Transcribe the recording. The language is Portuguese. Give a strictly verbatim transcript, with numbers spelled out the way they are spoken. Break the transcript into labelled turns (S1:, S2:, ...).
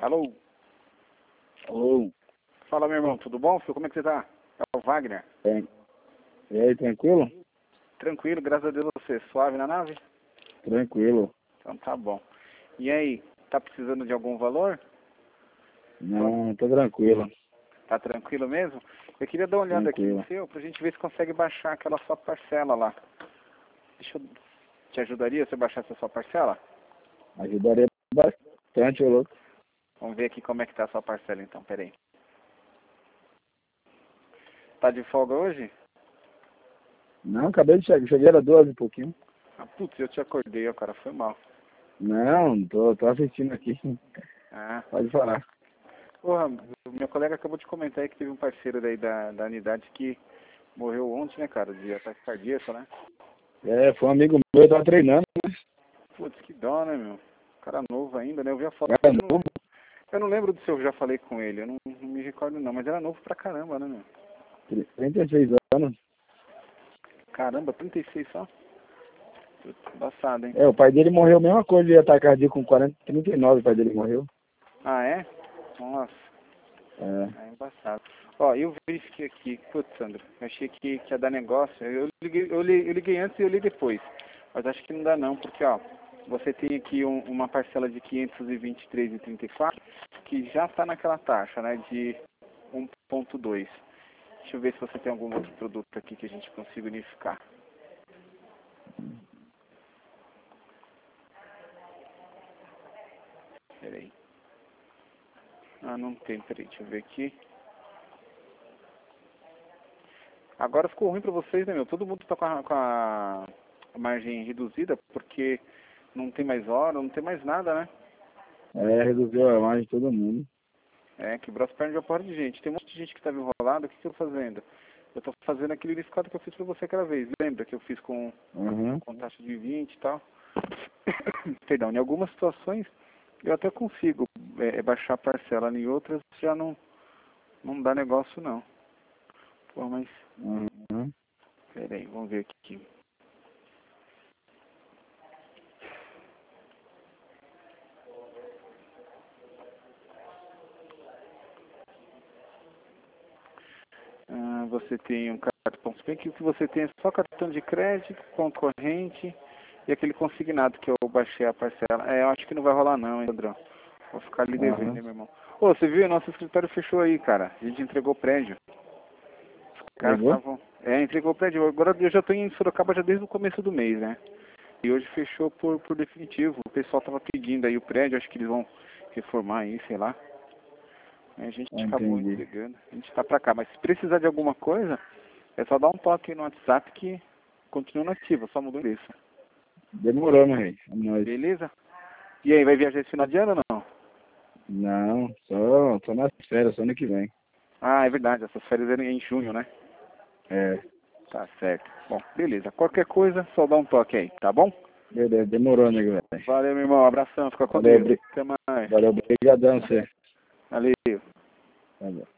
S1: Alô?
S2: Alô?
S1: Fala, meu irmão, tudo bom, filho? Como é que você tá? É o Wagner.
S2: Bem. E aí, tranquilo?
S1: Tranquilo, graças a Deus você. Suave na nave?
S2: Tranquilo.
S1: Então tá bom. E aí, tá precisando de algum valor?
S2: Não, tô tranquilo.
S1: Tá tranquilo mesmo? Eu queria dar uma olhada aqui
S2: Tranquilo.
S1: no seu pra gente ver se consegue baixar aquela sua parcela lá. Deixa eu... Te ajudaria se eu baixasse a sua parcela?
S2: Ajudaria bastante, ô louco.
S1: Vamos ver aqui como é que tá a sua parcela então, peraí. Tá de folga hoje?
S2: Não, acabei de chegar. Cheguei era duas e pouquinho.
S1: Ah, putz, eu te acordei, ó, cara, foi mal.
S2: Não, tô, tô assistindo aqui.
S1: Ah,
S2: Pode falar.
S1: porra, o meu colega acabou de comentar aí que teve um parceiro daí da, da unidade que morreu ontem, né, cara, de ataque cardíaco, né?
S2: É, foi um amigo meu, tava treinando, né?
S1: Putz, que dó, né, meu? Cara novo ainda, né? Eu vi a foto
S2: Era
S1: dele, eu não,
S2: novo,
S1: eu não lembro do se eu já falei com ele, eu não, não me recordo não, mas era novo pra caramba, né, meu?
S2: trinta e seis anos.
S1: Caramba, trinta e seis só? Putz, embaçado, hein?
S2: É, o pai dele morreu a mesma coisa de ataque cardíaco com quarenta, trinta e nove, o pai dele morreu.
S1: Ah, é? Nossa,
S2: É.
S1: é embaçado. Ó, eu verifiquei aqui, putz, Sandro, eu achei que, que ia dar negócio, eu liguei, eu, li, eu liguei antes e eu li depois, mas acho que não dá não, porque, ó, você tem aqui um, uma parcela de quinhentos e vinte e três reais e trinta e quatro centavos, que já está naquela taxa, né, de um ponto dois. Deixa eu ver se você tem algum outro produto aqui que a gente consiga unificar. Peraí. Ah, não tem, peraí, deixa eu ver aqui. Agora ficou ruim pra vocês, né, meu? Todo mundo tá com a, com a margem reduzida porque não tem mais hora, não tem mais nada, né?
S2: É, resolveu a margem de todo mundo.
S1: É, quebrou as pernas de uma porta de gente. Tem um monte de gente que estava enrolada, o que, que eu tô fazendo? Eu tô fazendo aquele unificado que eu fiz pra você aquela vez. Lembra que eu fiz com,
S2: Uhum.
S1: com taxa de vinte e tal? Perdão, em algumas situações eu até consigo é, baixar a parcela, em outras já não, não dá negócio não. Pô, mas...
S2: Uhum.
S1: Peraí, vamos ver aqui. Ah, você tem um cartão, se bem que o que você tem é só cartão de crédito, conta corrente e aquele consignado que eu baixei a parcela. É, eu acho que não vai rolar não, hein, Sandrão? Vou ficar ali devendo,
S2: Uhum.
S1: hein, meu irmão. Ô, você viu? Nosso escritório fechou aí, cara. A gente entregou o prédio. Os caras
S2: Pegou?
S1: estavam... É, entregou o prédio. Agora eu já tô em Sorocaba já desde o começo do mês, né? E hoje fechou por, por definitivo. O pessoal tava pedindo aí o prédio, acho que eles vão reformar aí, sei lá. Aí a gente acabou
S2: Entendi.
S1: entregando. A gente tá pra cá. Mas se precisar de alguma coisa, é só dar um toque no WhatsApp que continua nativo, só mudou isso.
S2: Demorou, meu rei. É nóis.
S1: Beleza? E aí, vai viajar esse final de ano ou não?
S2: Não, só, só nas férias, só ano que vem.
S1: Ah, é verdade, essas férias eram em junho, né?
S2: É,
S1: Tá certo. Bom, beleza. Qualquer coisa, só dá um toque aí, tá bom?
S2: beleza, demorou, nego, velho.
S1: Valeu, meu irmão. Abração, fica com
S2: Valeu,
S1: Deus.
S2: bri...
S1: Até mais.
S2: Valeu, obrigadão, você.
S1: Valeu.
S2: Valeu.